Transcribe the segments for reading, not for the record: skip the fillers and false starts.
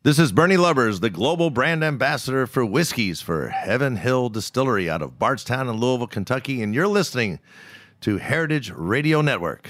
This is Bernie Lubbers, the global brand ambassador for whiskeys for Heaven Hill Distillery out of Bardstown in Louisville, Kentucky, and you're listening to Heritage Radio Network.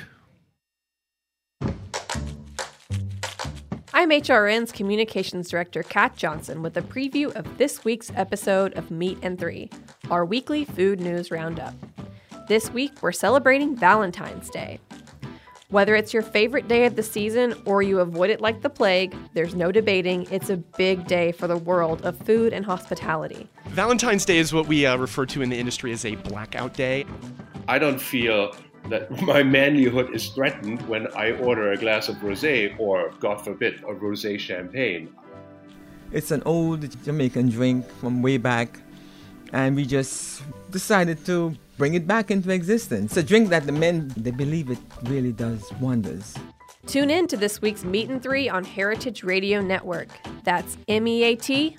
I'm HRN's Communications Director, Kat Johnson, with a preview of this week's episode of Meat and Three, our weekly food news roundup. This week, we're celebrating Valentine's Day. Whether it's your favorite day of the season or you avoid it like the plague, there's no debating it's a big day for the world of food and hospitality. Valentine's Day is what we refer to in the industry as a blackout day. I don't feel that my manlyhood is threatened when I order a glass of rosé or, God forbid, a rosé champagne. It's an old Jamaican drink from way back, and we just decided to bring it back into existence. It's a drink that the men, they believe it really does wonders. Tune in to this week's Meat and Three on Heritage Radio Network. That's MEAT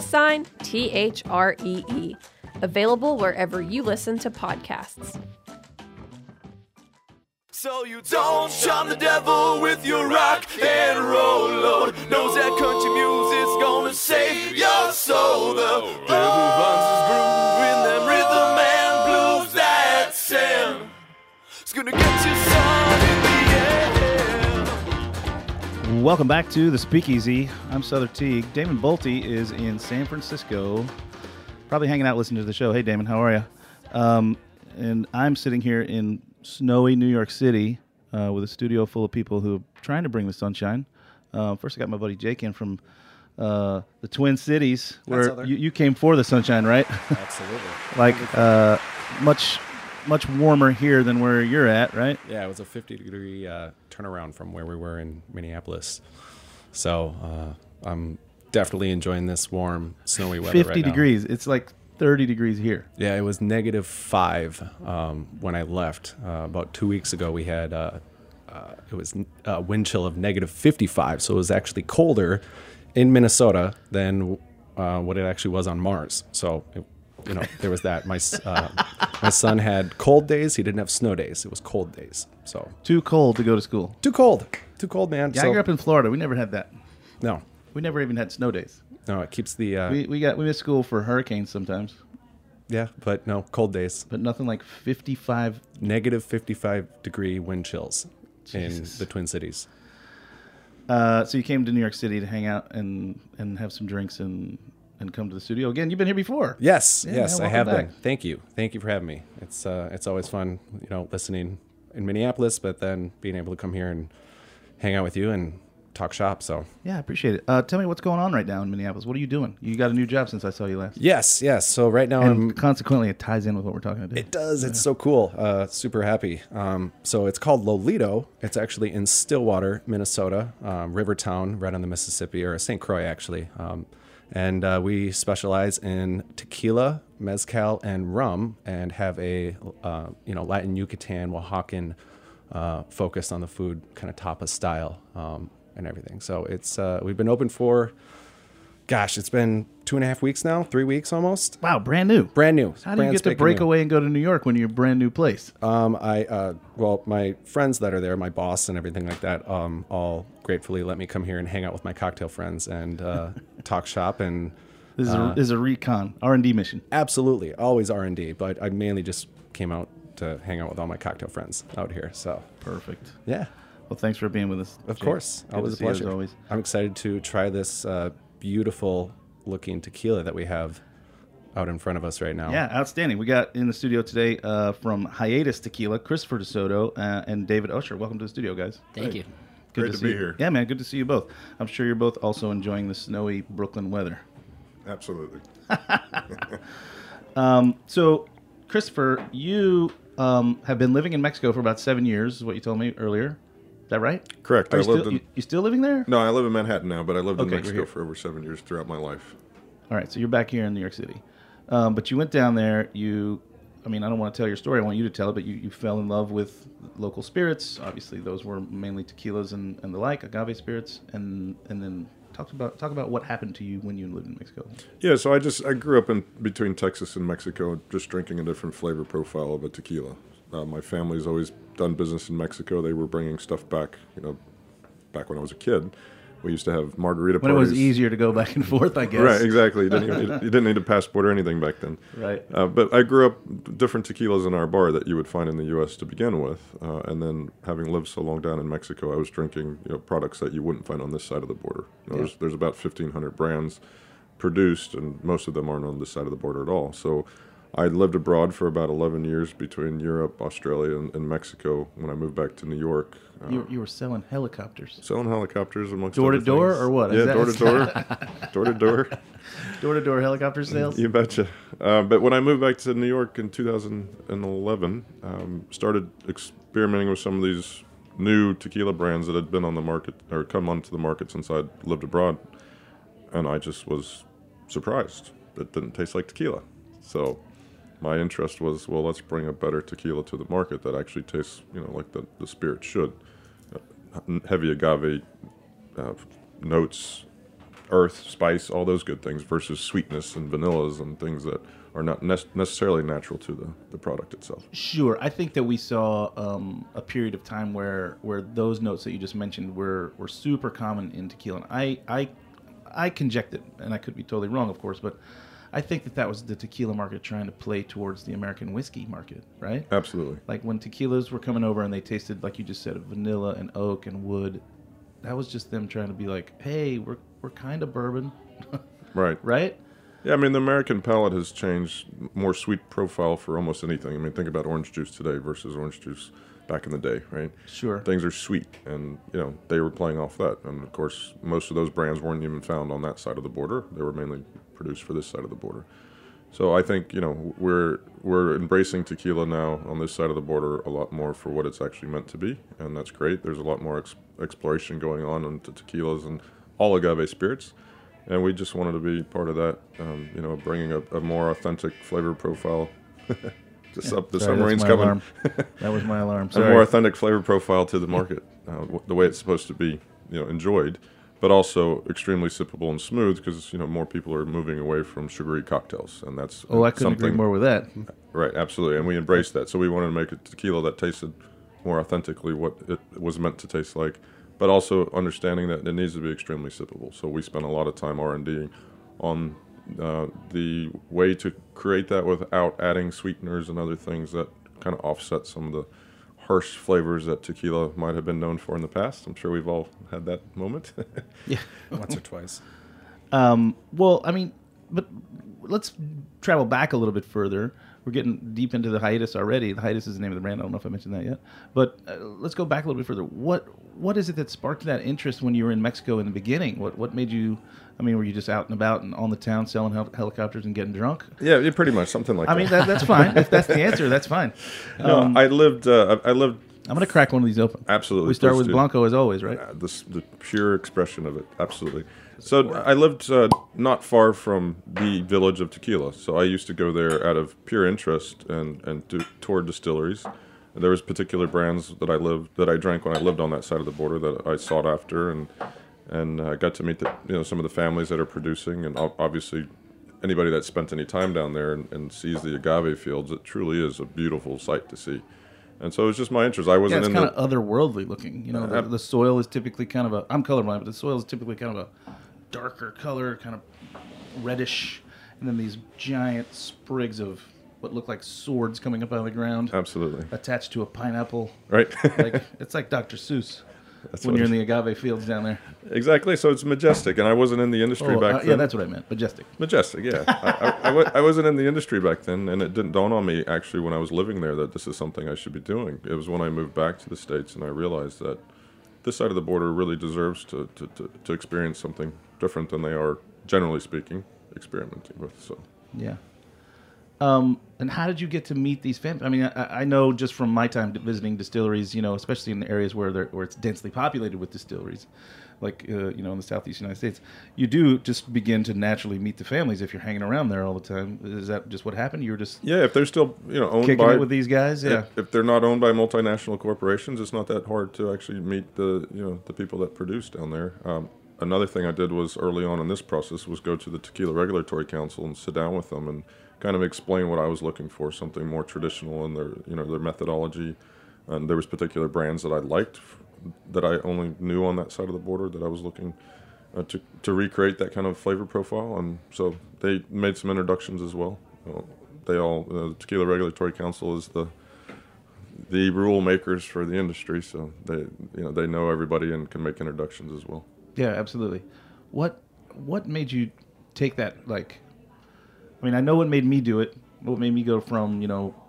+THREE. Available wherever you listen to podcasts. So you don't shun the devil with your rock and roll load. Knows that country music's gonna save your soul. The devil runs his groove in them rhythm and blues that Sam. It's gonna get you sun in the air. Welcome back to the Speakeasy. I'm Souther Teague. Damon Bolte is in San Francisco, probably hanging out listening to the show. Hey, Damon, how are you? And I'm sitting here in snowy New York City with a studio full of people who are trying to bring the sunshine. First, I got my buddy Jake in from the Twin Cities, where you came for the sunshine, right? Absolutely. Like much warmer here than where you're at, right? Yeah, it was a 50-degree turnaround from where we were in Minneapolis. So I'm definitely enjoying this warm, snowy weather 50 right now. degrees. It's like 30 degrees here. Yeah, it was -5 when I left. About 2 weeks ago, we had it was a wind chill of -55, so it was actually colder in Minnesota than what it actually was on Mars. So, there was that. My son had cold days. He didn't have snow days. It was cold days. So Too cold to go to school. Too cold, man. Yeah, I grew up in Florida. We never had that. No. We never even had snow days. No, it keeps the... We missed school for hurricanes sometimes. Yeah, but no, cold days. But nothing like 55... -55-degree wind chills in the Twin Cities. So you came to New York City to hang out and have some drinks and come to the studio. Again, you've been here before. Yes, Yeah, yes, man, I have welcome been. Thank you for having me. It's always fun, listening in Minneapolis, but then being able to come here and hang out with you and talk shop. So yeah, I appreciate it. Tell me what's going on right now in Minneapolis. What are you doing? You got a new job since I saw you last. Yes. So right now, and consequently, it ties in with what we're talking about. It does. It's so cool. Super happy. So it's called Lolito. It's actually in Stillwater, Minnesota, Rivertown, right on the Mississippi, or St. Croix actually. And we specialize in tequila, mezcal, and rum, and have a Latin Yucatan, Oaxacan focus on the food, kind of tapas style. And everything. So it's we've been open for, it's been 2.5 weeks now, 3 weeks almost. Wow, brand new. How do you get to break away and go to New York when you're a brand new place? My friends that are there, my boss and everything like that, all gratefully let me come here and hang out with my cocktail friends and talk shop. And This is a recon, R&D mission. Absolutely, always R&D. But I mainly just came out to hang out with all my cocktail friends out here. So perfect. Yeah. Well, thanks for being with us. Of course. Always a pleasure. Always. I'm excited to try this beautiful looking tequila that we have out in front of us right now. Yeah, outstanding. We got in the studio today from Hiatus Tequila, Christopher DeSoto and David Usher. Welcome to the studio, guys. Thank you. Good to be here. Yeah, man, good to see you both. I'm sure you're both also enjoying the snowy Brooklyn weather. Absolutely. So, Christopher, you have been living in Mexico for about 7 years, is what you told me earlier. Is that right? Correct. You still living there? No, I live in Manhattan now, but I lived in Okay, Mexico for over 7 years throughout my life. All right, so you're back here in New York City. But you went down there, I don't want to tell your story, I want you to tell it, but you fell in love with local spirits. Obviously, those were mainly tequilas and the like, agave spirits, and then talk about what happened to you when you lived in Mexico. Yeah, so I grew up in between Texas and Mexico, just drinking a different flavor profile of a tequila. My family's always done business in Mexico. They were bringing stuff back, back when I was a kid. We used to have margarita When it parties. was easier to go back and forth, I guess. Right, exactly. You didn't need a passport or anything back then. Right. But I grew up different tequilas in our bar that you would find in the U.S. to begin with, and then having lived so long down in Mexico, I was drinking products that you wouldn't find on this side of the border. There's about 1,500 brands produced, and most of them aren't on this side of the border at all. So I lived abroad for about 11 years between Europe, Australia, and Mexico. When I moved back to New York, You were selling helicopters. selling helicopters amongst Door to other door things. or what? Yeah, Is that- door to door, door to door. Door-to-door helicopter sales? You betcha. But when I moved back to New York in 2011, started experimenting with some of these new tequila brands that had been on the market or come onto the market since I'd lived abroad, and I just was surprised that it didn't taste like tequila. So my interest was, well, let's bring a better tequila to the market that actually tastes, like the spirit should. Heavy agave notes, earth, spice, all those good things versus sweetness and vanillas and things that are not necessarily natural to the product itself. Sure. I think that we saw a period of time where those notes that you just mentioned were super common in tequila. And I conjectured, and I could be totally wrong, of course, but I think that was the tequila market trying to play towards the American whiskey market, right? Absolutely. Like when tequilas were coming over and they tasted, like you just said, vanilla and oak and wood, that was just them trying to be like, hey, we're kind of bourbon. Right. Right? Yeah, I mean, the American palate has changed, more sweet profile for almost anything. I mean, think about orange juice today versus orange juice back in the day, right? Sure. Things are sweet, and, they were playing off that. And, of course, most of those brands weren't even found on that side of the border. They were mainly produced for this side of the border. So I think, we're embracing tequila now on this side of the border a lot more for what it's actually meant to be, and that's great. There's a lot more exploration going on into tequilas and all agave spirits. And we just wanted to be part of that, bringing a more authentic flavor profile. The submarine's coming. Alarm. That was my alarm. A Sorry. more authentic flavor profile to the market, the way it's supposed to be, enjoyed, but also extremely sippable and smooth because more people are moving away from sugary cocktails, and that's I couldn't agree more with that. Right, absolutely, and we embraced that. So we wanted to make a tequila that tasted more authentically what it was meant to taste like, but also understanding that it needs to be extremely sippable. So we spent a lot of time R&D on the way to create that without adding sweeteners and other things that kind of offset some of the harsh flavors that tequila might have been known for in the past. I'm sure we've all had that moment. Yeah. Once or twice. Well, I mean, but let's travel back a little bit further. We're getting deep into the hiatus already. The hiatus is the name of the brand. I don't know if I mentioned that yet. But let's go back a little bit further. What is it that sparked that interest when you were in Mexico in the beginning? What made you, were you just out and about and on the town selling helicopters and getting drunk? Yeah, pretty much, something like that. I mean, that's fine. If that's the answer, that's fine. No, I lived. I'm going to crack one of these open. Absolutely. We start please with do. Blanco as always, right? The pure expression of it, absolutely. So I lived not far from the village of tequila. So I used to go there out of pure interest and tour distilleries. And there was particular brands that I drank when I lived on that side of the border that I sought after, and I got to meet some of the families that are producing, and obviously anybody that spent any time down there and sees the agave fields, it truly is a beautiful sight to see. And so it was just my interest. I wasn't it's in kind of otherworldly looking. The soil is typically kind of I'm colorblind, but the soil is typically kind of a darker color, kind of reddish, and then these giant sprigs of what look like swords coming up out of the ground. Absolutely. Attached to a pineapple. Right. It's like Dr. Seuss. That's when you're in the agave fields down there. Exactly. So it's majestic, and I wasn't in the industry back then. Yeah, that's what I meant. Majestic. Majestic, yeah. I wasn't in the industry back then, and it didn't dawn on me, actually, when I was living there that this is something I should be doing. It was when I moved back to the States, and I realized that this side of the border really deserves to experience something different than they are, generally speaking, experimenting with. So yeah. And how did you get to meet these families? I mean, I know just from my time visiting distilleries, especially in the areas where it's densely populated with distilleries, like, in the southeast United States, you do just begin to naturally meet the families if you're hanging around there all the time. Is that just what happened? You were just if they're still owned kicking by it with these guys, yeah. If they're not owned by multinational corporations, it's not that hard to actually meet the people that produce down there. Another thing I did was early on in this process was go to the Tequila Regulatory Council and sit down with them and kind of explain what I was looking for, something more traditional in their their methodology. And there was particular brands that I liked that I only knew on that side of the border that I was looking to recreate that kind of flavor profile, and so they made some introductions as well. The Tequila Regulatory Council is the rule makers for the industry, so they know everybody and can make introductions as well. Yeah, absolutely. What made you take that? Like, I mean, I know what made me do it. What made me go from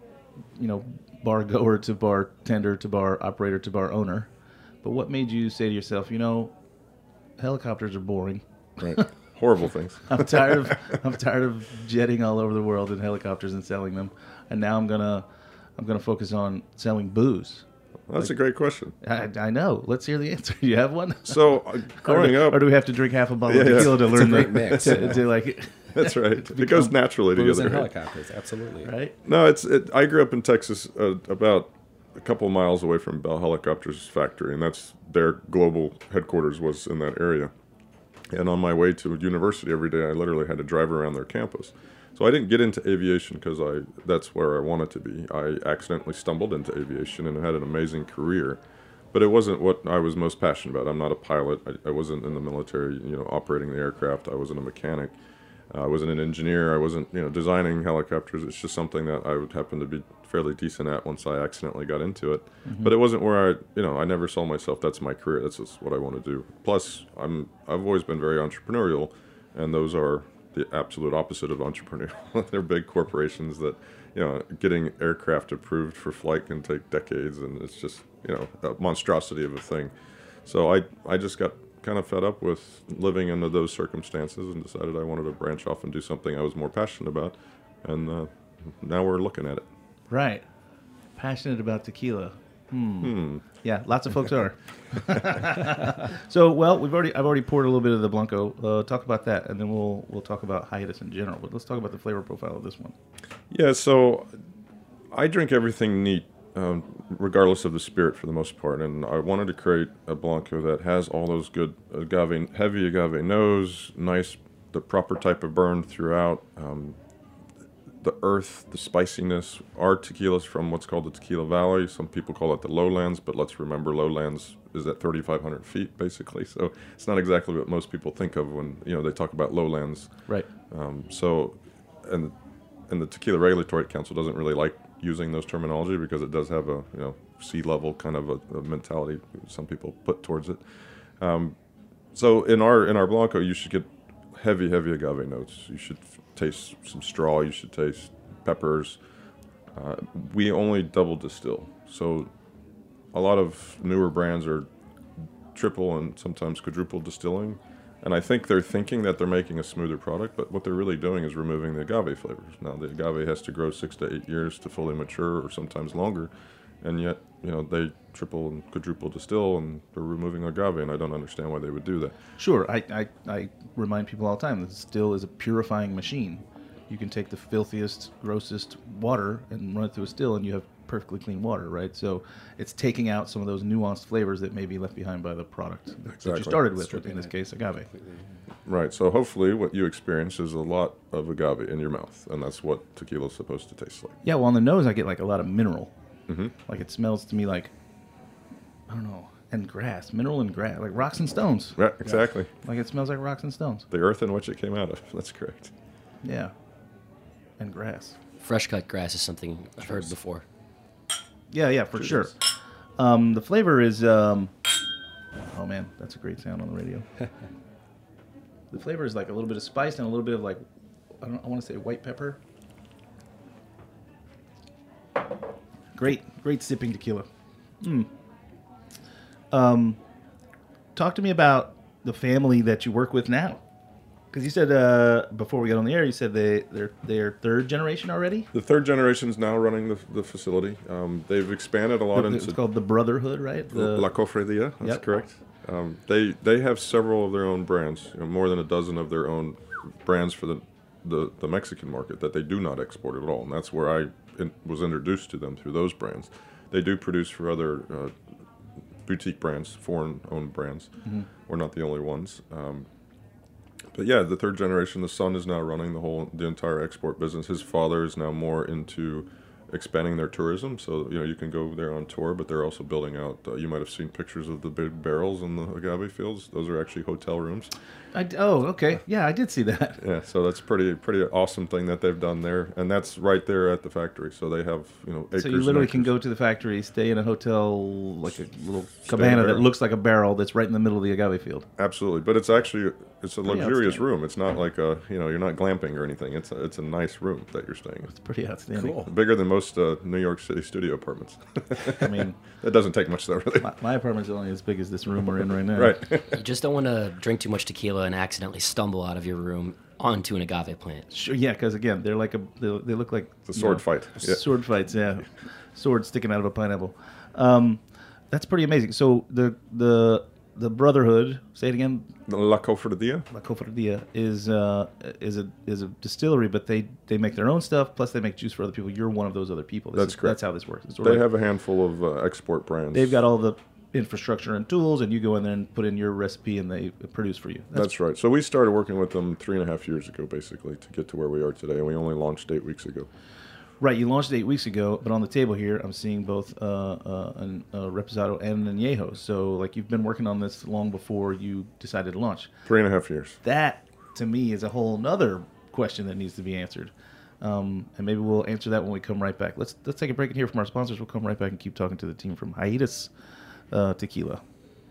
bar goer to bartender to bar operator to bar owner. But what made you say to yourself, helicopters are boring. Right. Horrible things. I'm tired of jetting all over the world in helicopters and selling them, and now I'm gonna focus on selling booze. That's a great question. I know. Let's hear the answer. Do you have one? So growing up, or do we have to drink half a bottle of tequila to learn a great mix. to like? That's right. It goes naturally Booze together. and Right? helicopters, absolutely. Right. No, I grew up in Texas, about a couple of miles away from Bell Helicopters factory, and that's their global headquarters was in that area. And on my way to university every day, I literally had to drive around their campus. So I didn't get into aviation because that's where I wanted to be. I accidentally stumbled into aviation and had an amazing career, but it wasn't what I was most passionate about. I'm not a pilot. I wasn't in the military, operating the aircraft. I wasn't a mechanic. I wasn't an engineer. I wasn't, designing helicopters. It's just something that I would happen to be fairly decent at once I accidentally got into it. Mm-hmm. But it wasn't where I never saw myself, that's my career. That's just what I want to do. Plus, I've always been very entrepreneurial, and those are the absolute opposite of entrepreneurial. They're big corporations that, getting aircraft approved for flight can take decades, and it's just, a monstrosity of a thing. So I just got kind of fed up with living under those circumstances and decided I wanted to branch off and do something I was more passionate about, and now we're looking at it. Right. Passionate about tequila. Yeah, lots of folks are. So, well, I've already poured a little bit of the Blanco. Talk about that, and then we'll talk about hiatus in general. But let's talk about the flavor profile of this one. Yeah, so I drink everything neat, regardless of the spirit for the most part. And I wanted to create a Blanco that has all those good heavy agave nose, the proper type of burn throughout, the earth, the spiciness. Our tequila's from what's called the Tequila Valley. Some people call it the lowlands, but let's remember lowlands is at 3,500 feet, basically. So it's not exactly what most people think of when they talk about lowlands. Right. And the Tequila Regulatory Council doesn't really like using those terminology because it does have a sea level kind of a mentality some people put towards it. So in our Blanco, you should get heavy agave notes. You should taste some straw. You should taste peppers. We only double distill, so a lot of newer brands are triple and sometimes quadruple distilling. And I think they're thinking that they're making a smoother product, but what they're really doing is removing the agave flavors. Now, the agave has to grow 6 to 8 years to fully mature, or sometimes longer, and yet, they triple and quadruple distill, and they're removing agave, and I don't understand why they would do that. Sure, I remind people all the time that still is a purifying machine. You can take the filthiest, grossest water and run it through a still, and you have perfectly clean water, right? So it's taking out some of those nuanced flavors that may be left behind by the product that you started with, in this case, agave. Right, so hopefully what you experience is a lot of agave in your mouth, and that's what tequila is supposed to taste like. Yeah, well, on the nose, I get like a lot of mineral. Mm-hmm. Like it smells to me like, I don't know, and grass, mineral and grass, like rocks and stones. Right, exactly. Like it smells like rocks and stones. The earth in which it came out of, that's correct. Yeah, and grass. Fresh cut grass is something I've heard before. Yeah, for sure. The flavor is, oh man, that's a great sound on the radio. The flavor is like a little bit of spice and a little bit of like, I want to say white pepper. Great sipping tequila. Talk to me about the family that you work with now. Because you said, before we got on the air, you said they're third generation already? The third generation is now running the facility. They've expanded a lot into... It's called the Brotherhood, right? La Cofradía, that's correct. They have several of their own brands, more than a dozen of their own brands for the Mexican market that they do not export at all. And that's where I was introduced to them, through those brands. They do produce for other boutique brands, foreign-owned brands. Mm-hmm. We're not the only ones. But yeah, the third generation, the son is now running the entire export business. His father is now more into expanding their tourism. So, you can go there on tour, but they're also building out, you might have seen pictures of the big barrels in the agave fields. Those are actually hotel rooms. Okay. Yeah, I did see that. Yeah, so that's pretty awesome thing that they've done there. And that's right there at the factory. So they have, acres. So you literally can go to the factory, stay in a hotel, like a little cabana that looks like a barrel that's right in the middle of the agave field. Absolutely. But it's actually, it's a luxurious room. It's not like you're not glamping or anything. It's a nice room that you're staying in. It's pretty outstanding. Cool. Bigger than most New York City studio apartments. I mean, that doesn't take much though, really. My apartment's only as big as this room we're in right now. Right. You just don't want to drink too much tequila and accidentally stumble out of your room onto an agave plant. Sure, yeah, because again, they look like it's a sword fight. Yeah. Sword fights, yeah. Swords sticking out of a pineapple. That's pretty amazing. So the Brotherhood, say it again. La Cofradia. La Cofradia is a distillery, but they make their own stuff. Plus, they make juice for other people. You're one of those other people. That's correct. That's how this works. They have a handful of export brands. They've got all the infrastructure and tools, and you go in there and put in your recipe, and they produce for you. That's right. So we started working with them 3.5 years ago, basically, to get to where we are today, and we only launched 8 weeks ago. Right, you launched 8 weeks ago, but on the table here, I'm seeing both a Reposado and an Añejo. So, like, you've been working on this long before you decided to launch. 3.5 years. That, to me, is a whole other question that needs to be answered. And maybe we'll answer that when we come right back. Let's take a break and hear from our sponsors. We'll come right back and keep talking to the team from Hiatus Tequila.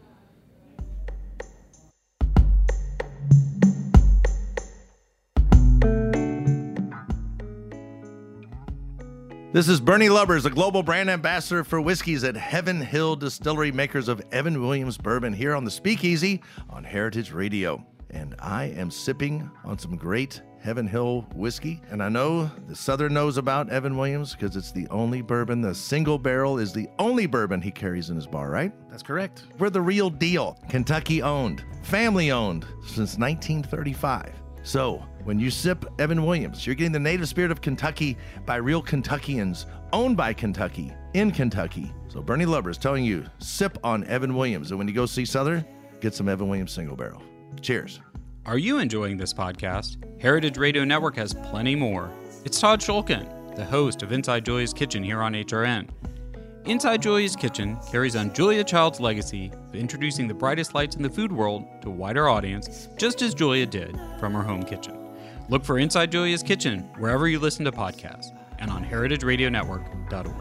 This is Bernie Lubbers, a global brand ambassador for whiskeys at Heaven Hill Distillery, makers of Evan Williams Bourbon, here on the Speakeasy on Heritage Radio. And I am sipping on some great Heaven Hill whiskey. And I know the Southern knows about Evan Williams because it's the only bourbon. The single barrel is the only bourbon he carries in his bar, right? That's correct. We're the real deal. Kentucky owned, family owned since 1935. So, when you sip Evan Williams, you're getting the native spirit of Kentucky by real Kentuckians, owned by Kentucky, in Kentucky. So Bernie Lubbers is telling you, sip on Evan Williams. And when you go see Southern, get some Evan Williams single barrel. Cheers. Are you enjoying this podcast? Heritage Radio Network has plenty more. It's Todd Shulkin, the host of Inside Julia's Kitchen here on HRN. Inside Julia's Kitchen carries on Julia Child's legacy of introducing the brightest lights in the food world to a wider audience, just as Julia did from her home kitchen. Look for Inside Julia's Kitchen wherever you listen to podcasts and on heritageradionetwork.org.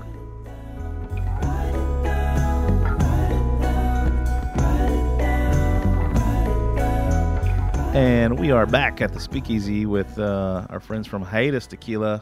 And we are back at the Speakeasy with our friends from Hiatus Tequila.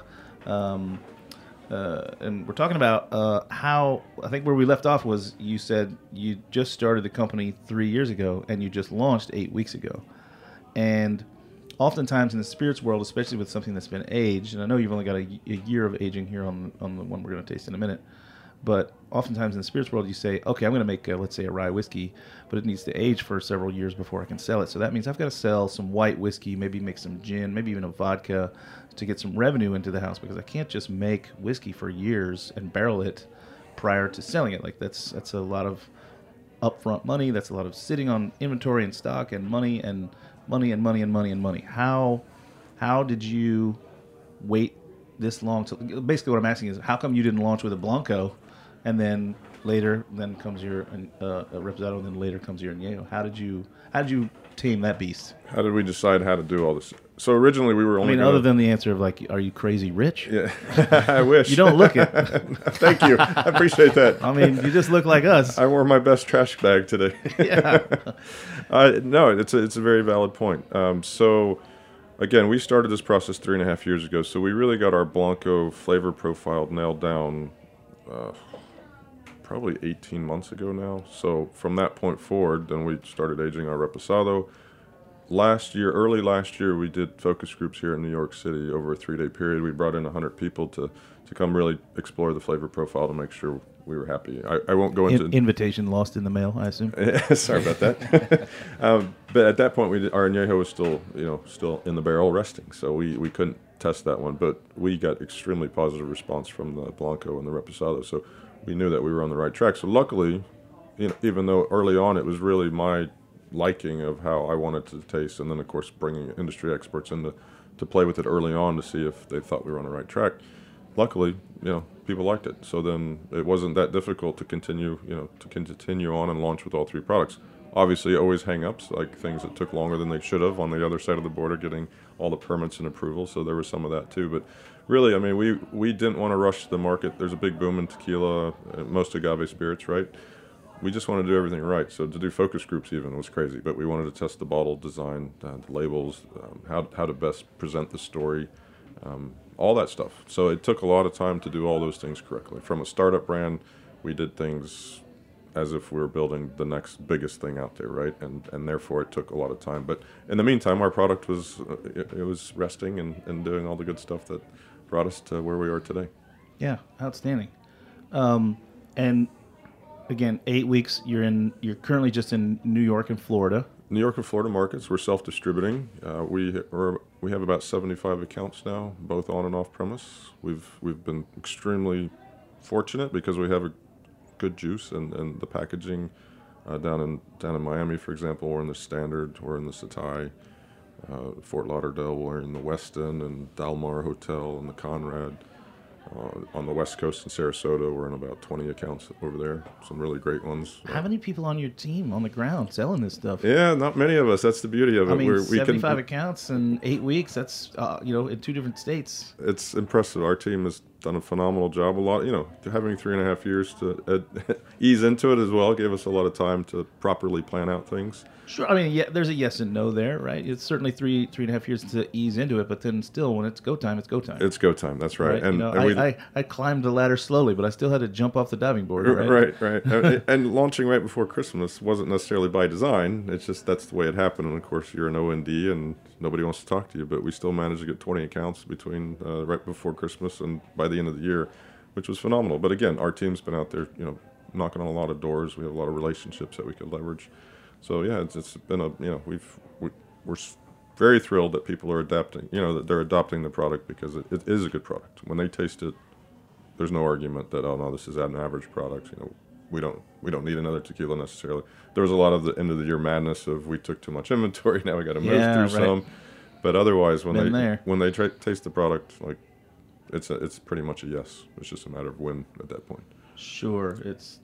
And we're talking about how, I think where we left off was you said you just started the company 3 years ago and you just launched 8 weeks ago. And oftentimes in the spirits world, especially with something that's been aged, and I know you've only got a year of aging here on the one we're going to taste in a minute, but oftentimes in the spirits world you say, okay, I'm going to make, let's say, a rye whiskey, but it needs to age for several years before I can sell it. So that means I've got to sell some white whiskey, maybe make some gin, maybe even a vodka to get some revenue into the house, because I can't just make whiskey for years and barrel it prior to selling it. Like that's a lot of upfront money. That's a lot of sitting on inventory and stock and money and money and money and money and money. How did you wait this long? Basically what I'm asking is, how come you didn't launch with a Blanco and then comes your Reposado, and then later comes your Añejo? How did you tame that beast? How did we decide how to do all this? So originally we were only other than the answer of like, are you crazy rich? Yeah, I wish. You don't look it. Thank you. I appreciate that. I mean, you just look like us. I wore my best trash bag today. Yeah. No, it's a very valid point. So again, we started this process 3.5 years ago. So we really got our Blanco flavor profile nailed down probably 18 months ago now. So from that point forward, then we started aging our Reposado. Early last year, we did focus groups here in New York City over a 3-day period. We brought in 100 people to come really explore the flavor profile to make sure we were happy. I won't go into... Invitation lost in the mail, I assume. Sorry about that. But at that point, our Añejo was still in the barrel resting, so we couldn't test that one. But we got extremely positive response from the Blanco and the Reposado, so we knew that we were on the right track. So luckily, even though early on it was really my liking of how I wanted to taste, and then of course bringing industry experts in to play with it early on to see if they thought we were on the right track. luckily, people liked it. So then it wasn't that difficult to continue on and launch with all 3 products. Obviously, always hang-ups, like things that took longer than they should have on the other side of the border, getting all the permits and approvals. So there was some of that too. But really, I mean, we didn't want to rush the market. There's a big boom in tequila, most agave spirits, right? We just wanted to do everything right. So to do focus groups even was crazy. But we wanted to test the bottle design, the labels, how to best present the story, all that stuff. So it took a lot of time to do all those things correctly. From a startup brand, we did things as if we were building the next biggest thing out there, right? And therefore it took a lot of time. But in the meantime, our product was it was resting and doing all the good stuff that brought us to where we are today. Yeah, outstanding. And again, 8 weeks. You're currently just in New York and Florida. New York and Florida markets. We're self-distributing. We have about 75 accounts now, both on and off premise. We've been extremely fortunate because we have a good juice and the packaging down in Miami, for example. We're in the Standard, we're in the Setai, Fort Lauderdale, we're in the Westin and Del Mar Hotel and the Conrad. On the West Coast in Sarasota, we're in about 20 accounts over there. Some really great ones. How many people on your team on the ground selling this stuff? Yeah, not many of us. That's the beauty of it. I mean, 75 accounts in 8 weeks. That's in 2 different states. It's impressive. Our team has done a phenomenal job. A lot, having 3.5 years to ease into it as well gave us a lot of time to properly plan out things. Sure. I mean, yeah, there's a yes and no there, right? It's certainly 3.5 years to ease into it, but then still, when it's go time, it's go time. It's go time. That's right. And I climbed the ladder slowly, but I still had to jump off the diving board. Right. Right. And launching right before Christmas wasn't necessarily by design. It's just that's the way it happened. And of course, you're an OND, and nobody wants to talk to you. But we still managed to get 20 accounts between right before Christmas and by the end of the year, which was phenomenal. But again, our team's been out there, knocking on a lot of doors. We have a lot of relationships that we could leverage. So yeah, it's been we're very thrilled that people are adapting, that they're adopting the product because it is a good product. When they taste it, there's no argument that, oh no, this is an average product. We don't need another tequila necessarily. There was a lot of the end of the year madness of we took too much inventory, now we got to move through some. But otherwise, when they taste the product, like it's pretty much a yes. It's just a matter of when at that point. Sure,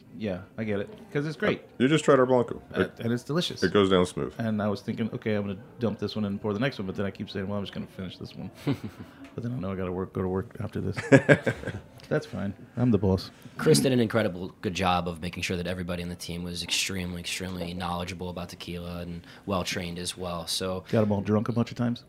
I get it because it's great. You just tried our Blanco, and it's delicious. It goes down smooth. And I was thinking, okay, I'm going to dump this one and pour the next one, but then I keep saying, well, I'm just going to finish this one. But then I know I got to go to work after this. That's fine. I'm the boss. Chris did an incredible good job of making sure that everybody on the team was extremely, extremely knowledgeable about tequila and well trained as well. So got them all drunk a bunch of times.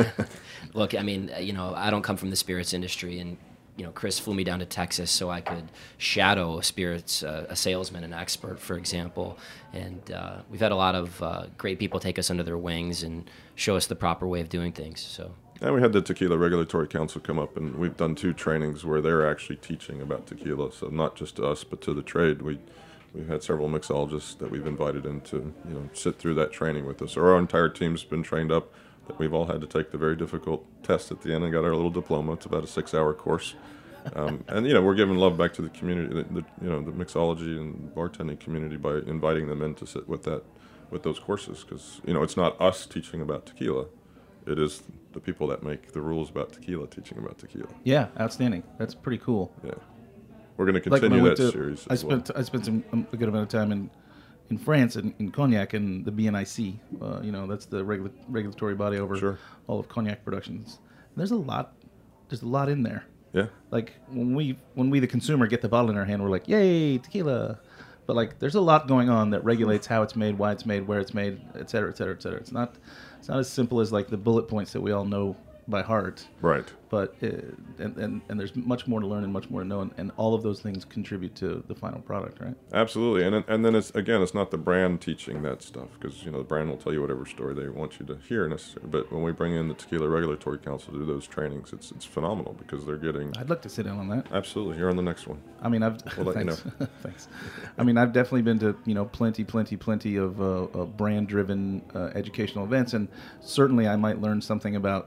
Look, I mean, I don't come from the spirits industry, and Chris flew me down to Texas so I could shadow a spirits, a salesman, an expert, for example. And we've had a lot of great people take us under their wings and show us the proper way of doing things. So. And we had the Tequila Regulatory Council come up, and we've done 2 trainings where they're actually teaching about tequila. So not just to us, but to the trade. We've had several mixologists that we've invited in to sit through that training with us. Our entire team's been trained up. That we've all had to take the very difficult test at the end and got our little diploma. It's about a 6-hour course. And we're giving love back to the community, the mixology and bartending community by inviting them in to sit with those courses, because it's not us teaching about tequila, it is the people that make the rules about tequila teaching about tequila. Yeah, outstanding. That's pretty cool. Yeah, we're going to continue that series. I spent a good amount of time in France in Cognac and the BNIC. That's the regulatory body over all of cognac productions. And there's a lot in there. Yeah. Like when we the consumer get the bottle in our hand, we're like, yay, tequila. But like there's a lot going on that regulates how it's made, why it's made, where it's made, et cetera, et cetera, et cetera. It's not as simple as like the bullet points that we all know by heart. Right. But and there's much more to learn and much more to know, and all of those things contribute to the final product, right? Absolutely. And then it's not the brand teaching that stuff, because the brand will tell you whatever story they want you to hear necessarily. But when we bring in the Tequila Regulatory Council to do those trainings, it's phenomenal, because they're getting. I'd like to sit in on that. Absolutely. You're on the next one. I mean, we'll let you know. Thanks. I mean, I've definitely been to plenty of brand-driven educational events, and certainly I might learn something about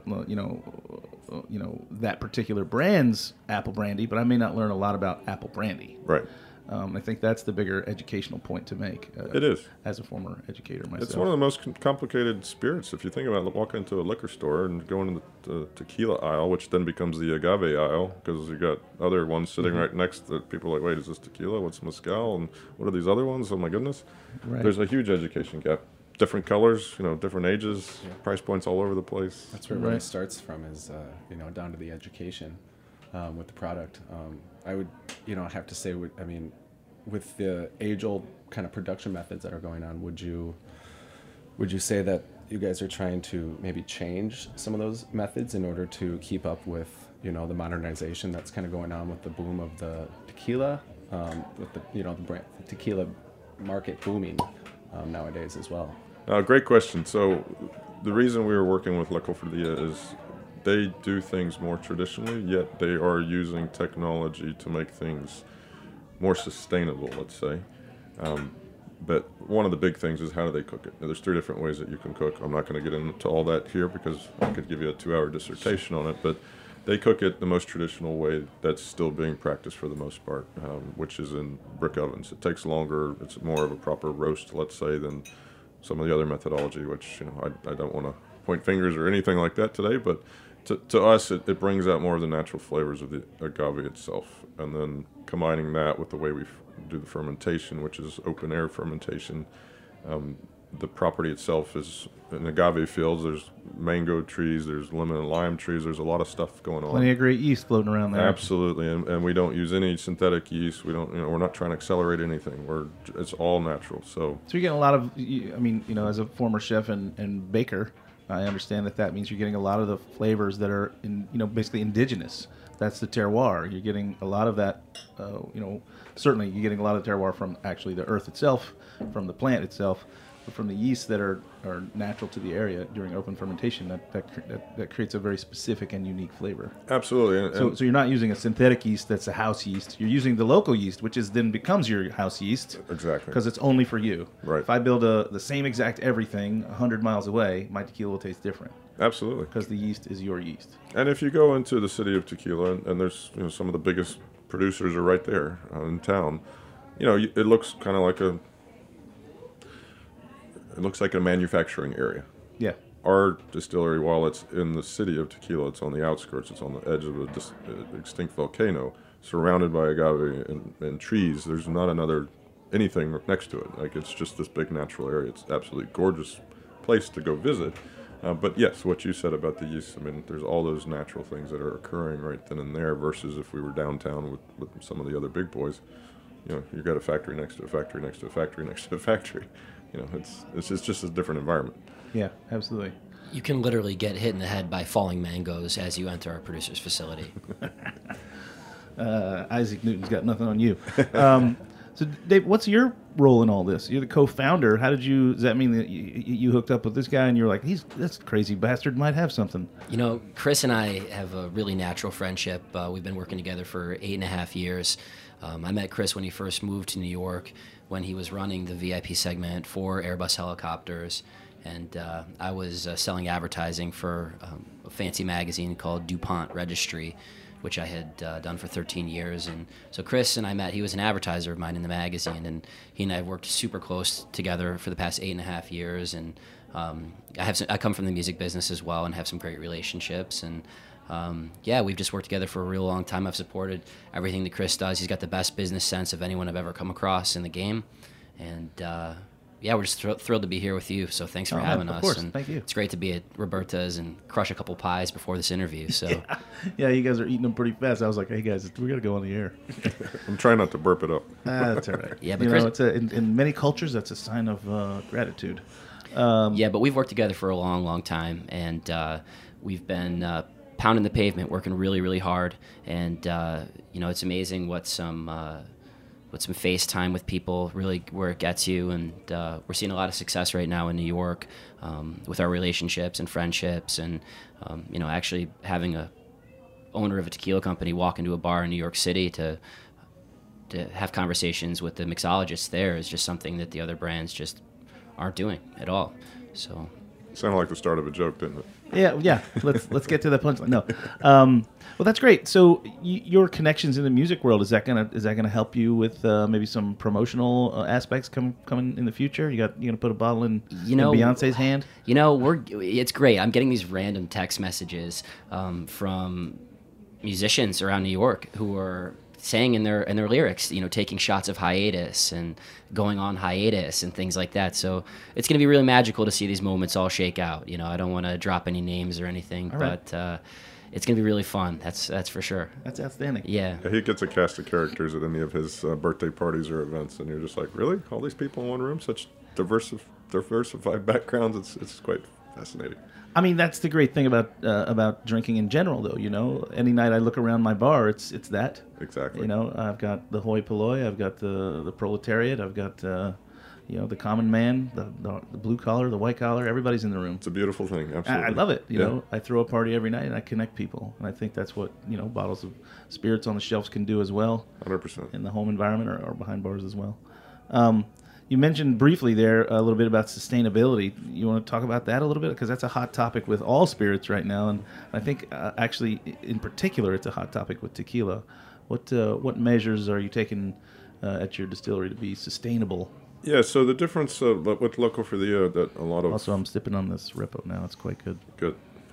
that particular brand's apple brandy, but I may not learn a lot about apple brandy. Right. I think that's the bigger educational point to make. It is. As a former educator myself. It's one of the most complicated spirits. If you think about it, walking into a liquor store and going into the tequila aisle, which then becomes the agave aisle, because you got other ones sitting right next to people are like, wait, is this tequila? What's mezcal? And what are these other ones? Oh, my goodness. Right. There's a huge education gap. Different colors, different ages, price points all over the place. That's where it really starts from is, down to the education with the product. I would, have to say, with the age-old kind of production methods that are going on, would you say that you guys are trying to maybe change some of those methods in order to keep up with, the modernization that's kind of going on with the boom of the tequila, with the tequila market booming nowadays as well? Great question. So the reason we were working with La Cofradia is they do things more traditionally, yet they are using technology to make things more sustainable, let's say. But one of the big things is how do they cook it? Now, there's 3 different ways that you can cook. I'm not going to get into all that here because I could give you a 2-hour dissertation on it, but they cook it the most traditional way that's still being practiced for the most part, which is in brick ovens. It takes longer. It's more of a proper roast, let's say, than some of the other methodology, which, I don't want to point fingers or anything like that today, but to us, it brings out more of the natural flavors of the agave itself. And then combining that with the way we do the fermentation, which is open air fermentation, the property itself is in agave fields. There's mango trees, there's lemon and lime trees. There's a lot of stuff going on. Plenty of great yeast floating around there. Absolutely, and we don't use any synthetic yeast. We don't, we're not trying to accelerate anything. It's all natural. So you're getting a lot of, as a former chef and baker, I understand that means you're getting a lot of the flavors that are basically indigenous. That's the terroir. You're getting a lot of that, certainly you're getting a lot of terroir from actually the earth itself, from the plant itself, but from the yeasts that are natural to the area during open fermentation. That creates a very specific and unique flavor. Absolutely. So you're not using a synthetic yeast that's a house yeast. You're using the local yeast, which then becomes your house yeast. Exactly. Because it's only for you. Right. If I build the same exact everything 100 miles away, my tequila will taste different. Absolutely. Because the yeast is your yeast. And if you go into the city of tequila, and there's some of the biggest producers are right there in town, it looks kind of like a manufacturing area. Yeah. Our distillery, while it's in the city of tequila, it's on the outskirts. It's on the edge of an extinct volcano, surrounded by agave and trees. There's not anything next to it. Like, it's just this big natural area. It's absolutely gorgeous place to go visit. But yes, what you said about the yeast, there's all those natural things that are occurring right then and there versus if we were downtown with some of the other big boys. You've got a factory next to a factory next to a factory next to a factory. It's just a different environment. Yeah, absolutely. You can literally get hit in the head by falling mangoes as you enter our producer's facility. Isaac Newton's got nothing on you. So, Dave, what's your role in all this? You're the co-founder. Does that mean that you hooked up with this guy and you're like, this crazy bastard might have something? Chris and I have a really natural friendship. We've been working together for 8.5 years. I met Chris when he first moved to New York, when he was running the VIP segment for Airbus helicopters. And I was selling advertising for a fancy magazine called DuPont Registry, which I had done for 13 years. And so Chris and I met. He was an advertiser of mine in the magazine, and he and I have worked super close together for the past 8.5 years. And I come from the music business as well and have some great relationships. And we've just worked together for a real long time. I've supported everything that Chris does. He's got the best business sense of anyone I've ever come across in the game. And we're just thrilled to be here with you. So thanks for having us. Of course, and thank you. It's great to be at Roberta's and crush a couple pies before this interview. So yeah, you guys are eating them pretty fast. I was like, hey guys, we got to go on the air. I'm trying not to burp it up. That's all right. Yeah, but in many cultures, that's a sign of gratitude. But we've worked together for a long, long time, and we've been pounding the pavement, working really, really hard. And it's amazing what some FaceTime with people really where it gets you. And we're seeing a lot of success right now in New York with our relationships and friendships, and actually having a owner of a tequila company walk into a bar in New York City to have conversations with the mixologists there is just something that the other brands just aren't doing at all. So Sounded like the start of a joke, didn't it? Yeah. Let's get to the punchline. No, well, that's great. So your connections in the music world, is that gonna help you with maybe some promotional aspects coming in the future? You gonna put a bottle in Beyonce's hand? It's great. I'm getting these random text messages from musicians around New York who are saying in their lyrics, taking shots of hiatus and going on hiatus and things like that. So it's going to be really magical to see these moments all shake out. I don't want to drop any names or anything, but it's going to be really fun. That's for sure. That's outstanding. Yeah. He gets a cast of characters at any of his birthday parties or events, and you're just like, really? All these people in one room? Such diversified backgrounds? It's quite fascinating. I mean, that's the great thing about drinking in general, though. Any night I look around my bar, it's that. Exactly. I've got the hoi polloi, I've got the proletariat, I've got the common man, the blue collar, the white collar. Everybody's in the room. It's a beautiful thing. Absolutely. I love it. You know, I throw a party every night and I connect people, and I think that's what bottles of spirits on the shelves can do as well. 100%. In the home environment or behind bars as well. You mentioned briefly there a little bit about sustainability. You want to talk about that a little bit? Because that's a hot topic with all spirits right now. And I think actually, in particular, it's a hot topic with tequila. What measures are you taking at your distillery to be sustainable? Yeah, so the difference with Loco Fridillo that a lot of... Also, I'm sipping on this Repo now. It's quite good. Good.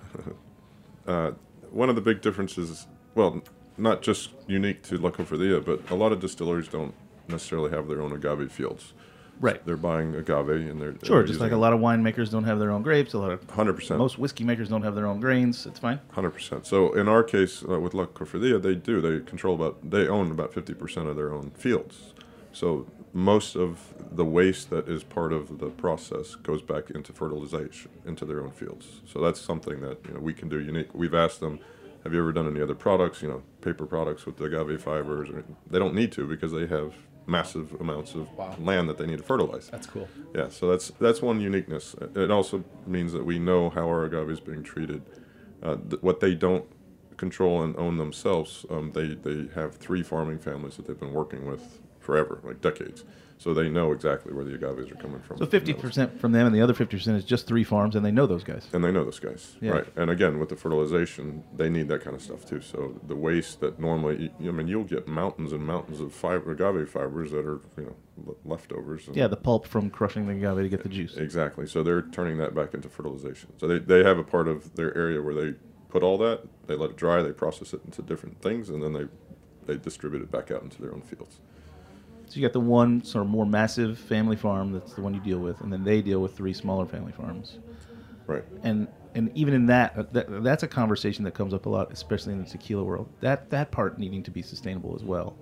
One of the big differences, well, not just unique to Loco Fridillo, but a lot of distilleries don't necessarily have their own agave fields. Right. They're buying agave and they're just like a lot of winemakers don't have their own grapes. 100%. Most whiskey makers don't have their own grains. It's fine. 100%. So in our case with Loco Fridillo, they own about 50% of their own fields. So most of the waste that is part of the process goes back into fertilization, into their own fields. So that's something that we can do unique. We've asked them, have you ever done any other products, paper products with agave fibers? They don't need to because they have massive amounts of land that they need to fertilize. That's cool. Yeah, so that's one uniqueness. It also means that we know how our agave is being treated. What they don't control and own themselves, they have 3 farming families that they've been working with forever, like decades. So they know exactly where the agaves are coming from. So 50% from them, and the other 50% is just 3 farms, and they know those guys. Yeah. Right. And again, with the fertilization, they need that kind of stuff too. So the waste that normally, you'll get mountains and mountains of agave fibers that are, leftovers. Yeah, the pulp from crushing the agave to get the juice. Exactly. So they're turning that back into fertilization. So they have a part of their area where they put all that, they let it dry, they process it into different things, and then they distribute it back out into their own fields. So you got the one sort of more massive family farm that's the one you deal with, and then they deal with 3 smaller family farms. Right. And even in that's a conversation that comes up a lot, especially in the tequila world. That part needing to be sustainable as well.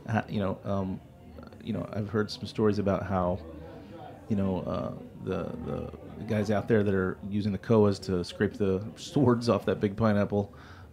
I've heard some stories about how, the guys out there that are using the koas to scrape the swords off that big pineapple,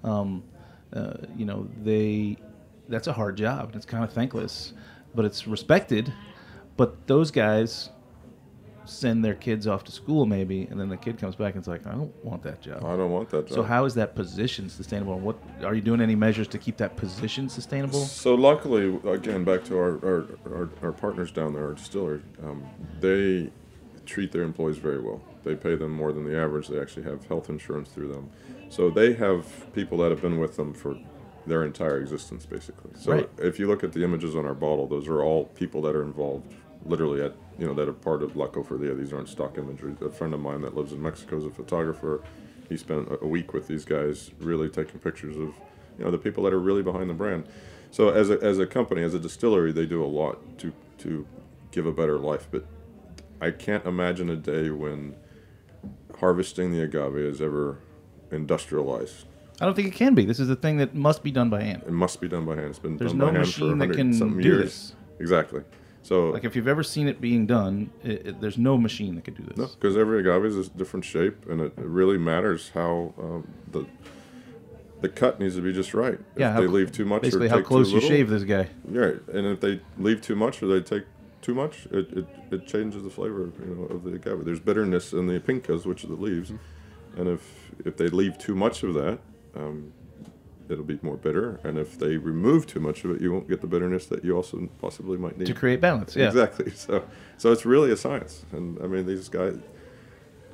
that's a hard job. It's kind of thankless. But it's respected. But those guys send their kids off to school maybe, and then the kid comes back and it's like, I don't want that job. I don't want that job. So how is that position sustainable? And what are you doing? Any measures to keep that position sustainable? So luckily, again, back to our partners down there, our distillery, they treat their employees very well. They pay them more than the average. They actually have health insurance through them. So they have people that have been with them for their entire existence, basically. So if you look at the images on our bottle, those are all people that are involved, literally that are part of Loco Fridillo. These aren't stock imagery. A friend of mine that lives in Mexico is a photographer. He spent a week with these guys, really taking pictures of, the people that are really behind the brand. So as a company, as a distillery, they do a lot to give a better life. But I can't imagine a day when harvesting the agave is ever industrialized. I don't think it can be. This is a thing that must be done by hand. It must be done by hand. It's been There's done no by hand machine for that can 100-something do years. this. Exactly. So, like if you've ever seen it being done, there's no machine that can do this. No, because every agave is a different shape, and it really matters how the cut needs to be just right. Yeah, if they leave too much, basically or how take close too you little, shave this guy. Right, and if they leave too much or they take too much, it changes the flavor of the agave. There's bitterness in the pincas, which are the leaves, and if they leave too much of that, it'll be more bitter. And if they remove too much of it, you won't get the bitterness that you also possibly might need to create balance. Yeah, exactly. So it's really a science. And I mean, these guys,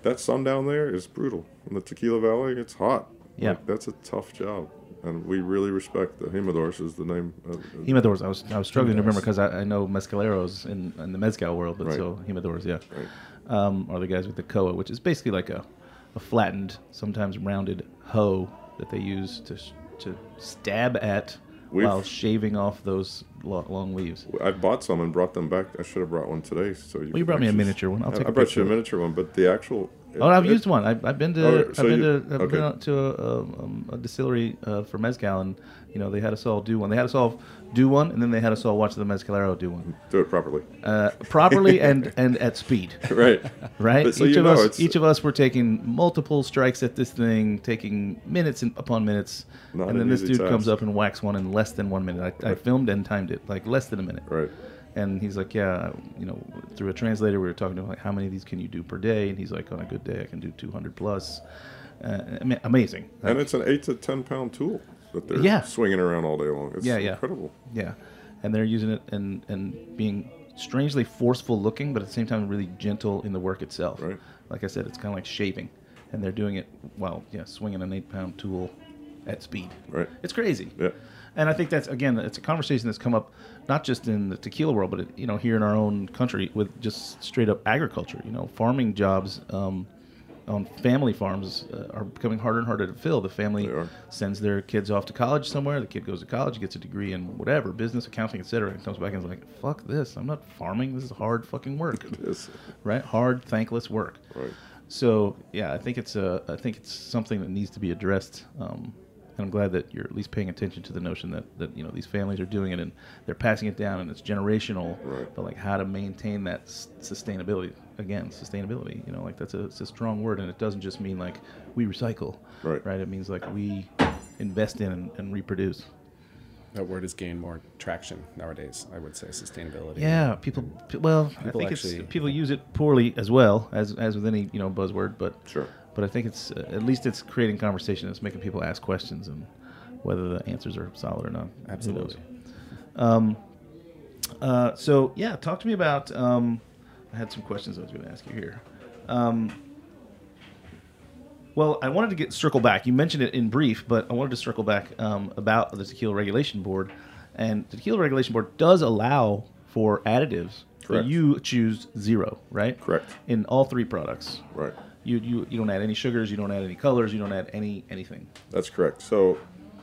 that sun down there is brutal. In the Tequila Valley, it's hot. Yeah. Like, that's a tough job. And we really respect the Jimadores is the name. Jimadores. I was struggling to remember because I know mezcaleros in the mezcal world, but Right. so Jimadores, yeah, Right. are the guys with the koa, which is basically like a flattened, sometimes rounded hoe that they use to stab at while shaving off those long leaves. I bought some and brought them back. I should have brought one today. So You brought me a miniature one. I'll take I a brought picture you a of it. miniature one, but the actual. I've used one. I've been to okay. been out to a distillery for mezcal, and they had us all do one. They had us all do one, and then they had us all watch the mezcalero do one. Do it properly. Properly and at speed. Right. Right. But so Each of us were taking multiple strikes at this thing, taking minutes upon minutes, Not and then an this easy dude comes task. up and whacks one in less than 1 minute. I filmed and timed it like less than a minute. Right. And he's like, yeah, through a translator, we were talking to him, like, how many of these can you do per day? And he's like, on a good day, I can do 200 plus. Amazing. And it's an 8 to 10 pound tool that they're swinging around all day long. It's incredible. Yeah. And they're using it and being strangely forceful looking, but at the same time really gentle in the work itself. Right. Like I said, it's kind of like shaving. And they're doing it while, swinging an 8-pound tool at speed. Right. It's crazy. Yeah. And I think that's, again, it's a conversation that's come up not just in the tequila world, but here in our own country with just straight up agriculture. Farming jobs on family farms are becoming harder and harder to fill. The family sends their kids off to college somewhere. The kid goes to college, gets a degree in whatever, business, accounting, etc., and comes back and is like, fuck this. I'm not farming. This is hard fucking work. It is. Right? Hard, thankless work. Right. So, I think it's something that needs to be addressed. And I'm glad that you're at least paying attention to the notion that these families are doing it and they're passing it down and it's generational. Right. But like how to maintain that sustainability. Again, sustainability. That's a strong word, and it doesn't just mean like we recycle. Right. It means like we invest in and reproduce. That word has gained more traction nowadays. I would say sustainability. Yeah, people people use it poorly as well as with any buzzword, but sure. But I think it's at least it's creating conversation. It's making people ask questions, and whether the answers are solid or not. Absolutely. So talk to me about. I had some questions I was going to ask you here. Well, I wanted to circle back. You mentioned it in brief, but I wanted to circle back about the Tequila Regulation Board, and the Tequila Regulation Board does allow for additives. Correct. But you choose 0, right? Correct. In all 3 products. Right. You don't add any sugars, you don't add any colors, you don't add anything. That's correct. So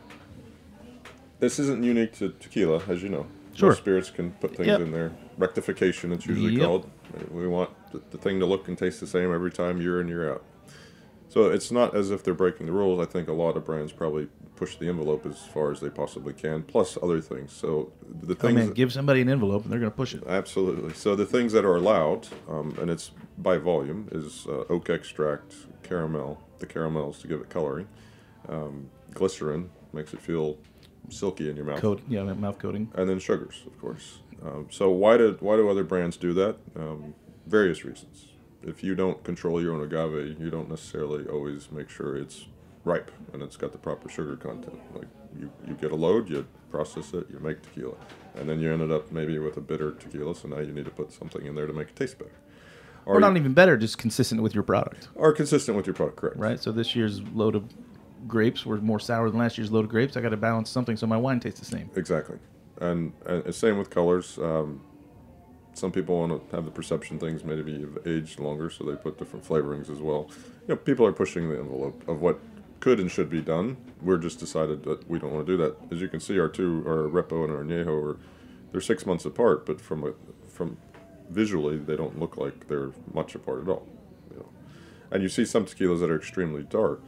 this isn't unique to tequila, as you know. Sure. Most spirits can put things in there. Rectification, it's usually called. We want the thing to look and taste the same every time, year in, year out. So it's not as if they're breaking the rules. I think a lot of brands probably push the envelope as far as they possibly can, plus other things. So the things... give somebody an envelope and they're going to push it. Absolutely. So the things that are allowed, and it's by volume, is oak extract, caramel, the caramels to give it coloring, glycerin, makes it feel silky in your mouth. Mouth coating. And then sugars, of course. So why do other brands do that? Various reasons. If you don't control your own agave, you don't necessarily always make sure it's ripe and it's got the proper sugar content. Like you get a load, you process it, you make tequila, and then you ended up maybe with a bitter tequila. So now you need to put something in there to make it taste better. Or not even better, just consistent with your product. Or consistent with your product, correct? Right. So this year's load of grapes were more sour than last year's load of grapes. I got to balance something so my wine tastes the same. Exactly, and same with colors. Some people want to have the perception things maybe have aged longer, so they put different flavorings as well. People are pushing the envelope of what could and should be done. We're just decided that we don't want to do that. As you can see, our Repo and our Añejo they're 6 months apart, but from visually they don't look like they're much apart at all. And you see some tequilas that are extremely dark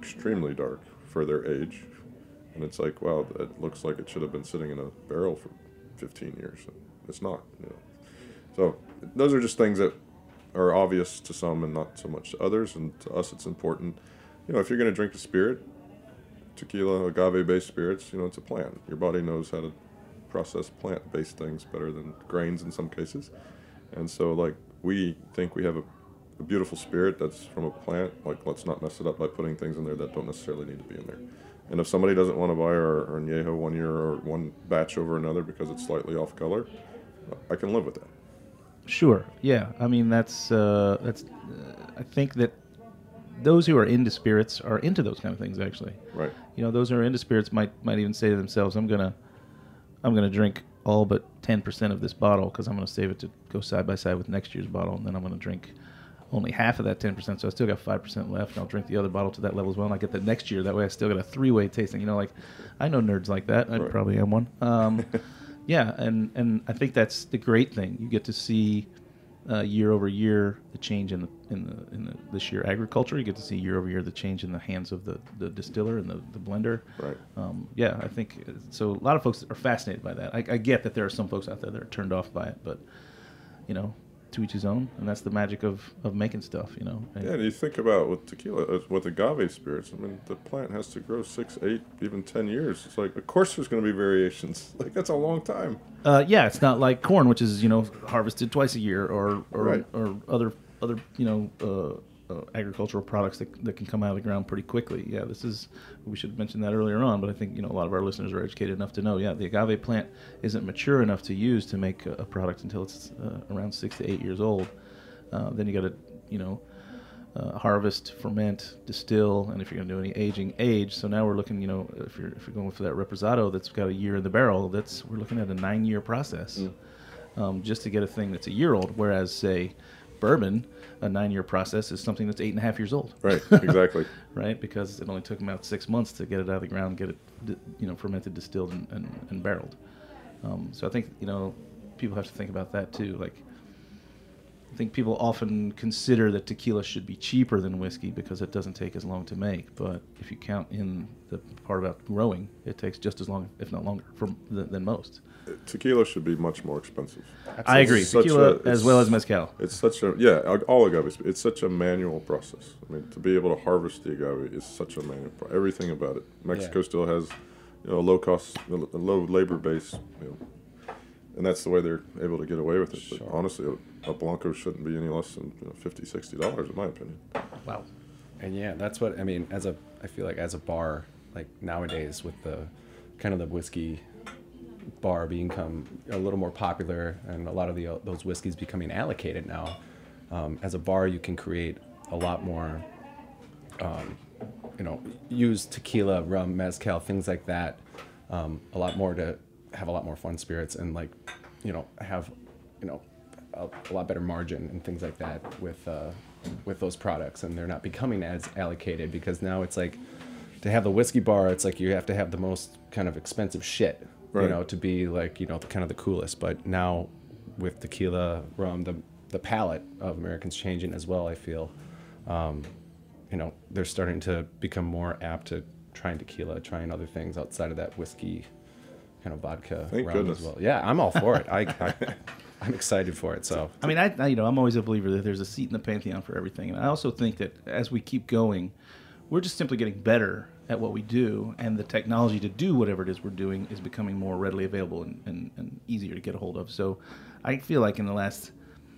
for their age, and it's like, wow, that looks like it should have been sitting in a barrel for 15 years. It's not. So those are just things that are obvious to some and not so much to others, and to us it's important. If you're going to drink a spirit, tequila, agave-based spirits, it's a plant. Your body knows how to process plant-based things better than grains in some cases. And so, we think we have a beautiful spirit that's from a plant. Let's not mess it up by putting things in there that don't necessarily need to be in there. And if somebody doesn't want to buy our Añejo 1 year or one batch over another because it's slightly off color, I can live with that. Sure. Yeah. I mean, that's. I think that those who are into spirits are into those kind of things, actually. Right. You know, those who are into spirits might even say to themselves, I'm gonna drink all but 10% of this bottle because I'm gonna save it to go side by side with next year's bottle, and then I'm gonna drink only half of that 10%, so I still got 5% left, and I'll drink the other bottle to that level as well, and I get that next year. That way I still got a three-way tasting. You know, like, I know nerds like that. I probably am one. Yeah, and I think that's the great thing. You get to see year over year the change in the sheer agriculture. You get to see year over year the change in the hands of the distiller and the blender. Right. Yeah, I think so. A lot of folks are fascinated by that. I get that there are some folks out there that are turned off by it, but you know, to each his own, and that's the magic of making stuff. You know. Yeah, and you think about with tequila, with agave spirits. I mean, the plant has to grow 6, 8, even 10 years. It's like, of course, there's going to be variations. Like, that's a long time. Yeah, it's not like corn, which is harvested twice a year, or other agricultural products that can come out of the ground pretty quickly. Yeah, we should mention that earlier on, but I think a lot of our listeners are educated enough to know. Yeah, the agave plant isn't mature enough to use to make a product until it's around 6 to 8 years old. Then you got to harvest, ferment, distill, and if you're going to do any aging, age. So now we're looking, if you're going for that reposado that's got a year in the barrel, we're looking at a 9-year process just to get a thing that's a year old. Whereas, say, bourbon, a 9-year process is something that's 8.5 years old. Right, exactly. Right, because it only took them about 6 months to get it out of the ground, get it, fermented, distilled, and barreled. So I think people have to think about that too. Like, I think people often consider that tequila should be cheaper than whiskey because it doesn't take as long to make. But if you count in the part about growing, it takes just as long, if not longer, than most. Tequila should be much more expensive. I agree. Tequila as well as mezcal. It's such a all agave. It's such a manual process. I mean, to be able to harvest the agave is such a manual. Everything about it. Mexico still has, a low cost, a low labor base, and that's the way they're able to get away with it. Sure. But honestly, a Blanco shouldn't be any less than $50, $60 in my opinion. Wow. And yeah, that's what I mean. I feel like as a bar, like nowadays with the kind of the whiskey bar become a little more popular, and a lot of those whiskeys becoming allocated now. As a bar, you can create a lot more, use tequila, rum, mezcal, things like that. A lot more to have a lot more fun spirits and have a lot better margin and things like that with those products, and they're not becoming as allocated because now it's like to have the whiskey bar, it's like you have to have the most kind of expensive shit. Right. To be like, kind of the coolest. But now with tequila, rum, the palate of Americans changing as well, I feel. They're starting to become more apt to trying tequila, trying other things outside of that whiskey kind of vodka. Thank rum goodness. As well. Yeah, I'm all for it. I'm excited for it. So I mean, I'm always a believer that there's a seat in the pantheon for everything. And I also think that as we keep going, we're just simply getting better at what we do, and the technology to do whatever it is we're doing is becoming more readily available and easier to get a hold of. So I feel like in the last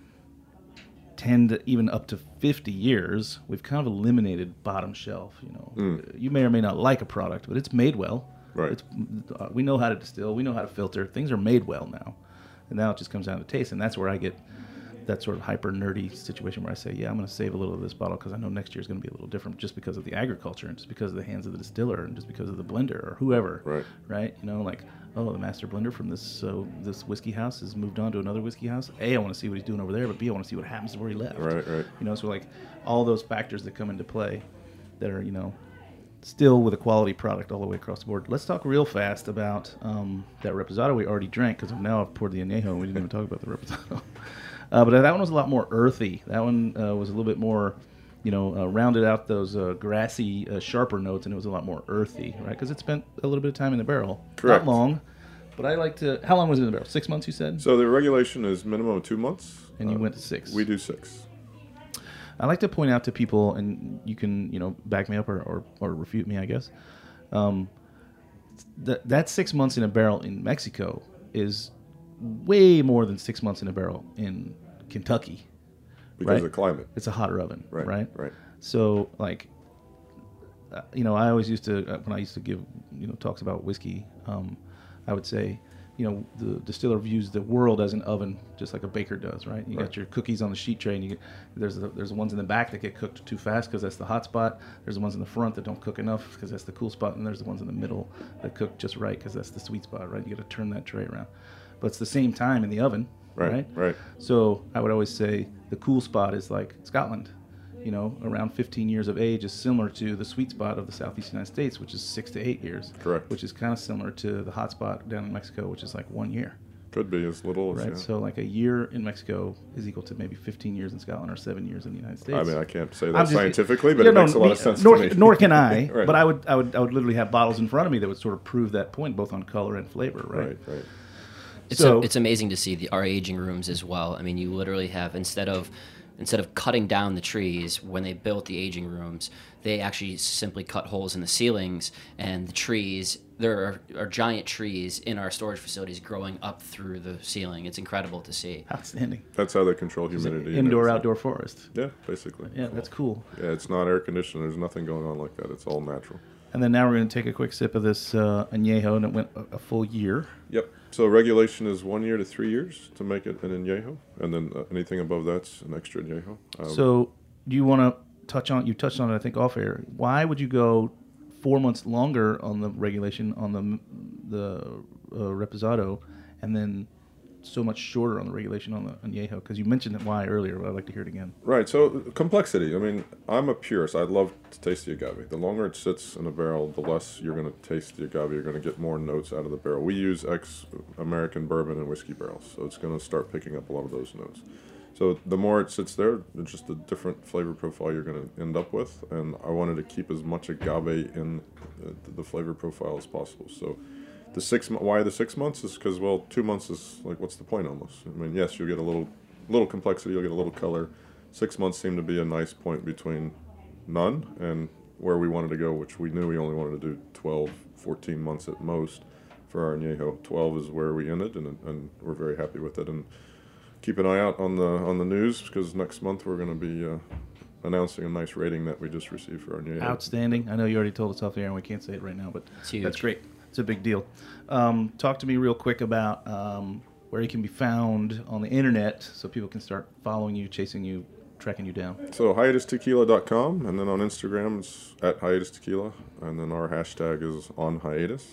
10 to even up to 50 years, we've kind of eliminated bottom shelf. You may or may not like a product, but it's made well. Right. We know how to distill. We know how to filter. Things are made well now. And now it just comes down to taste, and that's where I get that sort of hyper nerdy situation where I say, yeah, I'm going to save a little of this bottle because I know next year is going to be a little different just because of the agriculture and just because of the hands of the distiller and just because of the blender or whoever. Right? The master blender from this whiskey house has moved on to another whiskey house. A, I want to see what he's doing over there, but B, I want to see what happens where he left. Right. So like all those factors that come into play that are, still with a quality product all the way across the board. Let's talk real fast about that reposado we already drank because now I've poured the añejo and we didn't even talk about the reposado. But that one was a lot more earthy. That one was a little bit more, rounded out those grassy, sharper notes, and it was a lot more earthy, right? Because it spent a little bit of time in the barrel. Correct. Not long, but I like to... How long was it in the barrel? 6 months, you said? So the regulation is minimum of 2 months. And you went to 6. We do 6. I like to point out to people, and you can, back me up or refute me, I guess. That 6 months in a barrel in Mexico is way more than 6 months in a barrel in Kentucky. Because of the climate. It's a hotter oven, right? Right. So, like, I always used to, when I used to give, talks about whiskey, I would say the distiller views the world as an oven, just like a baker does, right? You got your cookies on the sheet tray, and there's the ones in the back that get cooked too fast because that's the hot spot. There's the ones in the front that don't cook enough because that's the cool spot, and there's the ones in the middle that cook just right because that's the sweet spot, right? You got to turn that tray around, but it's the same time in the oven, right? Right. So I would always say the cool spot is like Scotland. Around 15 years of age is similar to the sweet spot of the Southeast United States, which is 6 to 8 years. Correct. Which is kind of similar to the hot spot down in Mexico, which is like 1 year. Could be as little as, right. Yeah. So like a year in Mexico is equal to maybe 15 years in Scotland or 7 years in the United States. I mean, I can't say that scientifically, but it makes a lot of sense to me. Nor can I. Right. But I would literally have bottles in front of me that would sort of prove that point, both on color and flavor. Right. It's amazing to see our aging rooms as well. I mean, you literally have instead of cutting down the trees when they built the aging rooms, they actually simply cut holes in the ceilings, and the trees, there are giant trees in our storage facilities growing up through the ceiling. It's incredible to see. Outstanding. That's how they control humidity. Indoor-outdoor forest. Yeah, basically. Yeah, that's cool. Yeah, it's not air conditioned. There's nothing going on like that. It's all natural. And then now we're going to take a quick sip of this añejo, and it went a full year. Yep. So regulation is 1 year to 3 years to make it an añejo, and then anything above that's an extra añejo. So do you want to touched on it, I think, off air. Why would you go 4 months longer on the regulation on the Reposado, and then so much shorter on the regulation on the añejo? Because you mentioned why earlier, but I'd like to hear it again. Right. So complexity. I mean, I'm a purist. I love to taste the agave. The longer it sits in a barrel, the less you're going to taste the agave. You're going to get more notes out of the barrel. We use ex-American bourbon and whiskey barrels, so it's going to start picking up a lot of those notes. So the more it sits there, it's just a different flavor profile you're going to end up with. And I wanted to keep as much agave in the flavor profile as possible. So why the 6 months is because, well, 2 months is like, what's the point almost? I mean, yes, you'll get a little complexity, you'll get a little color. 6 months seemed to be a nice point between none and where we wanted to go, which we knew we only wanted to do 12, 14 months at most for our añejo. 12 is where we ended, and we're very happy with it. And keep an eye out on the news, because next month we're going to be announcing a nice rating that we just received for our añejo. Outstanding. I know you already told us off the air and we can't say it right now, but that's great. It's a big deal. Talk to me real quick about where you can be found on the internet so people can start following you, chasing you, tracking you down. So hiatustequila.com, and then on Instagram it's at hiatustequila, and then our hashtag is on hiatus.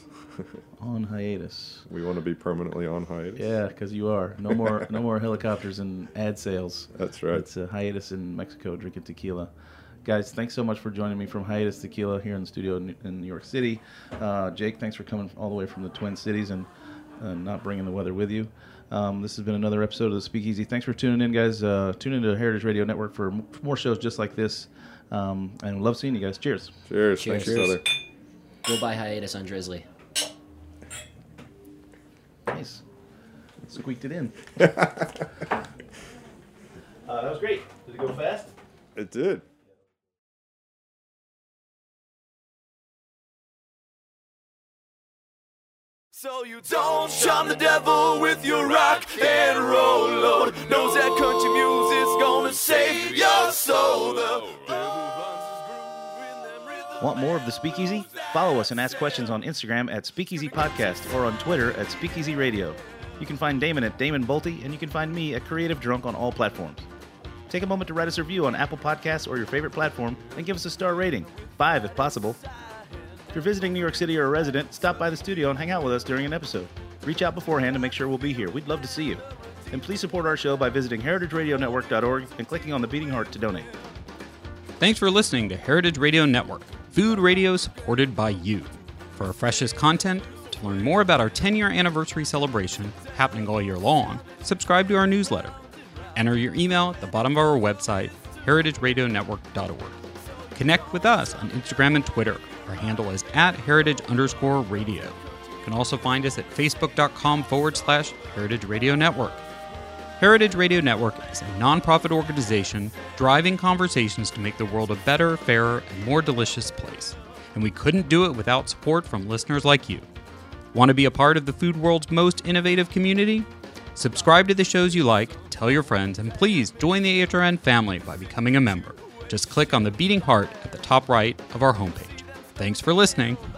On hiatus. We want to be permanently on hiatus. Yeah, because you are. No more helicopters and ad sales. That's right. It's a hiatus in Mexico drinking tequila. Guys, thanks so much for joining me from Hiatus Tequila here in the studio in New York City. Jake, thanks for coming all the way from the Twin Cities and not bringing the weather with you. This has been another episode of the Speakeasy. Thanks for tuning in, guys. Tune into Heritage Radio Network for more shows just like this. And love seeing you guys. Cheers. Cheers. Thanks, brother. Go buy Hiatus on Drizzly. Nice. Squeaked it in. That was great. Did it go fast? It did. So you don't charm the devil with your rock and roll load. Knows that country music's gonna save your soul. Want more of the Speakeasy? Follow us and ask questions on Instagram at Speakeasy Podcast or on Twitter at Speakeasy Radio. You can find Damon at Damon Bolte, and you can find me at Creative Drunk on all platforms. Take a moment to write us a review on Apple Podcasts or your favorite platform and give us a star rating, 5 if possible. If you're visiting New York City or a resident, stop by the studio and hang out with us during an episode. Reach out beforehand to make sure we'll be here. We'd love to see you. And please support our show by visiting heritageradionetwork.org and clicking on the beating heart to donate. Thanks for listening to Heritage Radio Network, food radio supported by you. For our freshest content, to learn more about our 10-year anniversary celebration happening all year long, subscribe to our newsletter. Enter your email at the bottom of our website, heritageradionetwork.org. Connect with us on Instagram and Twitter. Our handle is @heritage_radio. You can also find us at facebook.com/Heritage Radio Network. Heritage Radio Network is a nonprofit organization driving conversations to make the world a better, fairer, and more delicious place. And we couldn't do it without support from listeners like you. Want to be a part of the food world's most innovative community? Subscribe to the shows you like, tell your friends, and please join the HRN family by becoming a member. Just click on the beating heart at the top right of our homepage. Thanks for listening.